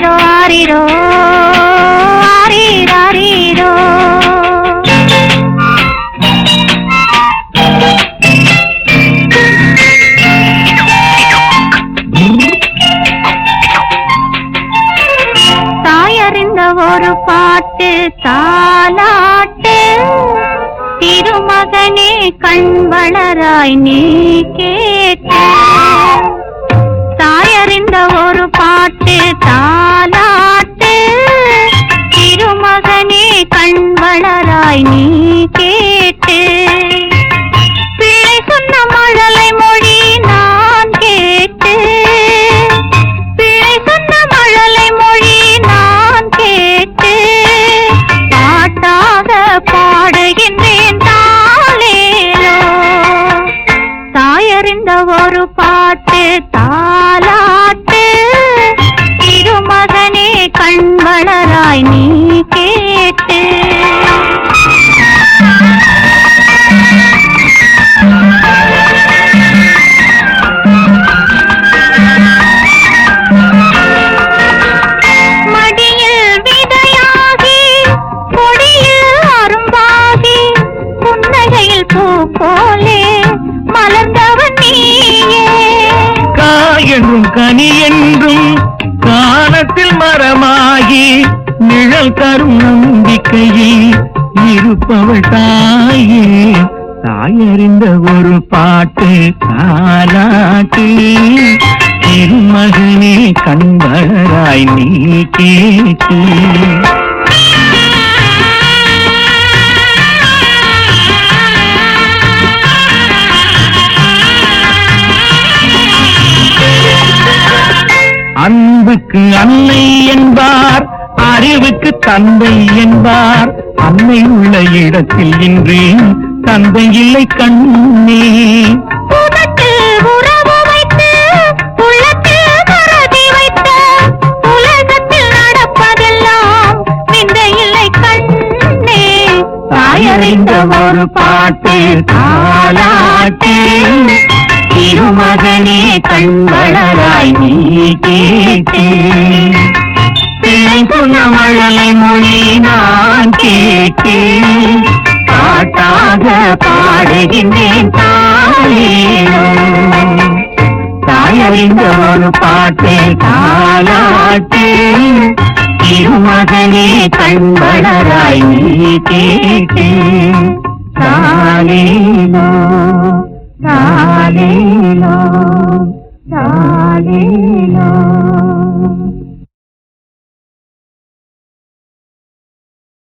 ஆரிரோ ஆரிரோ ஆரிராரிரோ. தாயறிந்த ஒரு பாட்டு தாலாட்டு, திருமகனே கண் வளராய் நீ கேட்ட. தாயறிந்த ஒரு பாட்டு தாலாட்டு, திருமகனே கண் வளராய் நீ கேட்டு. பிள்ளை சொன்ன மழலை மொழி நான் கேட்டு, பிள்ளை சொன்ன மழலை மொழி நான் கேட்டு. பாட்டாக பாடுகின்றேன் தாலேலோ. தாயறிந்த ஒரு பாட்டு தாலாட்டு, திருமகனே கண் வளராய் நீ கேட்டு. மடியில் விதையாகி கொடியில் அரும்பாகி, புன்னகையில் பூ போலே மலர்ந்தவன் நீயே. காயென்றும் கனி என்றும் காலத்தில் மரமாகி, நிழல் தரும் நம்பிக்கையில் இருப்பவள் தாயே. தாயறிந்த ஒரு பாட்டு தாலாட்டு, திருமகனே கண் வளராய் நீ கேட்டு. அன்புக்கு அன்னை என்பார், அறிவுக்கு தந்தை என்பார். அன்னை உள்ள இடத்தில் இன்று தந்தை இல்லை கண்ணே. உதட்டில் உறவு வைத்து உள்ளத்தில் மறதி வைத்த, உலகத்தில் நடப்பதெல்லாம் விந்தை இல்லை கண்ணே. தாயறிந்த ஒரு பாட்டு தாலாட்டு, திருமகனே கண் வளராய் நீ கேட்டு. பிள்ளை சொன்ன மழலை மொழி நான் கேட்டு. பாட்டாக பாடுகின்றேன் தாலேலோ. தாயறிந்த ஒரு பாட்டு தாலாட்டு, திருமகனே கண் வளராய் நீ கேட்டு. தாலேலோ தாலேலோ தாலேலோ.